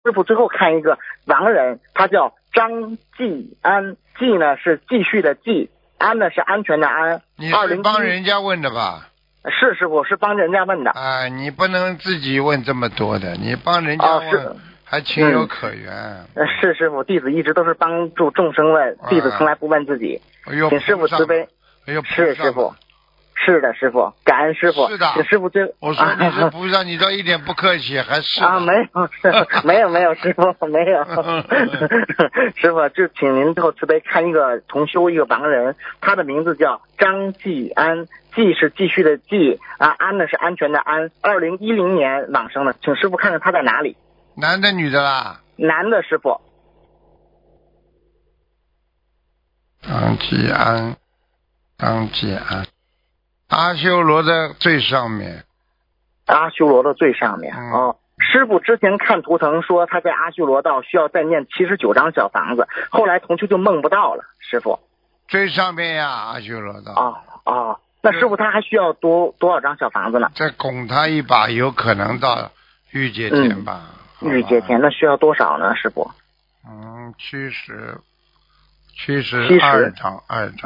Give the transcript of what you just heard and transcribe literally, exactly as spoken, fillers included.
师傅最后看一个亡人，他叫张继安，继呢是继续的继，安呢是安全的安。 你是帮人家问的吧？ 是师傅，是帮人家问的。 啊，你不能自己问这么多的，你帮人家问、 哦、 还情有可原。 嗯、是师傅，弟子一直都是帮助众生问，弟子从来不问自己。 哎呦， 请师傅慈悲。 哎呦， 是师傅。是的，师傅，感恩师傅。 是的， 请师傅最。 我说你是菩萨，你倒一点不客气，还是啊，没有，是没有没有，师傅没有。师傅，就请您最后慈悲看一个同修，一个亡人，他的名字叫张继安，继是继续的继啊，安呢是安全的安。二零一零年往生的，请师傅看看他在哪里。 男的女的啦？ 男的，师傅。 张继安，张继安。阿修罗的最上面， 阿修罗的最上面、 嗯、 哦。师傅之前看图腾说他在阿修罗道需要再念七十九张小房子，后来同修就梦不到了。师傅， 最上面呀，阿修罗道。 哦哦，那师傅他还需要多多少张小房子呢？ 再拱他一把，有可能到御界天吧。 嗯、御界天那需要多少呢，师傅？ 嗯，七十，七十二张，二张。